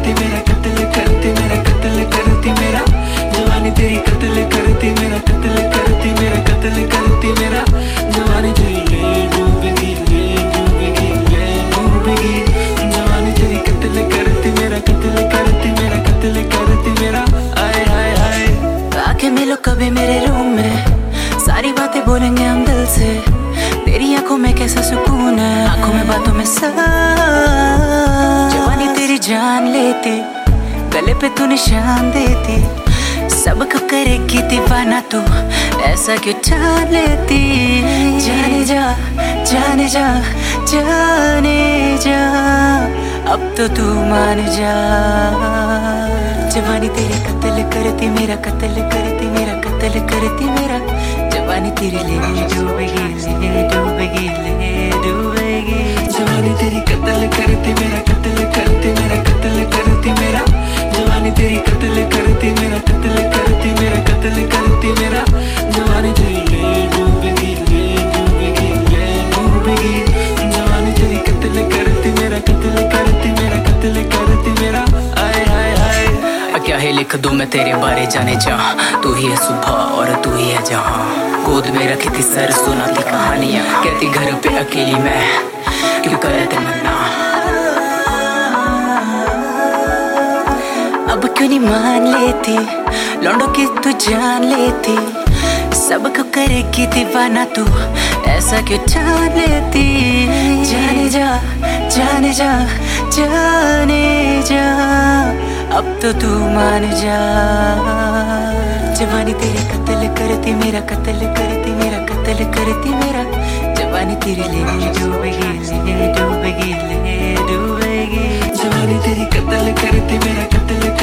करती मेरा कत्ल करती, मेरा कत्ल करती मेरा, जवानी तेरी कत्ल करती मेरा कत्ल करती, मेरा कत्ल करती मेरा, जवानी तेरी ले डूबेगी ले डूबेगी ले डूबेगी, जवानी तेरी कत्ल करती मेरा कत्ल करती, मेरा कत्ल करती मेरा। आए हाय हाय आके मिलो कभी मेरे रूम में, सारी बातें बोलेंगे हम दिल से, तेरी आंखों में कैसा सुकून है, आंखों में बातों में सा, जवानी तेरी जान लेती, गले पे तू निशान देती, सबको करेगी दीवाना तू, ऐसा क्यों ठान लेती। जाने जा जाने जा जाने जा, अब तो तू मान जा, जवानी तेरी कत्ल करती मेरा कत्ल करती, मेरा कत्ल करती मेरा, जवानी तेरी ले डूबेगी ले डूबेगी ले डूबेगी, जवानी तेरी कत्ल करती मेरा कत्ल करती, मेरा कत्ल करती मेरा, जवानी तेरी कत्ल करती मेरा कत्ल करती, मेरा कत्ल करती मेरा, जवानी तेरी ले डूबेगी ले डूबेगी ले डूबेगी, जवानी तेरी कत्ल करती मेरा कत्ल करती, मेरा कत्ल करती मेरा। आए हाय हाय क्या है लिख दूं मैं तेरे बारे जाने जा, तू ही है सुबह और तू ही है जहां, गोद में रखी थी सर सुनाती कहानियां, कहती घर पे अकेली मैं क्यों करे तमन्ना, अब क्यों नहीं मान लेती, लौंडों की तू जान लेती, सबको करेगी दीवाना तू, ऐसा क्यों ठान लेती। जाने जा जाने जा जाने जा, अब तो तू मान जा, जवानी तेरी कत्ल करती मेरा कत्ल करती, मेरा कत्ल करती मेरा, जवानी तेरी ले डूबेगी ले डूबेगी ले डूबेगी, जवानी तेरी कत्ल करती मेरा कत्ल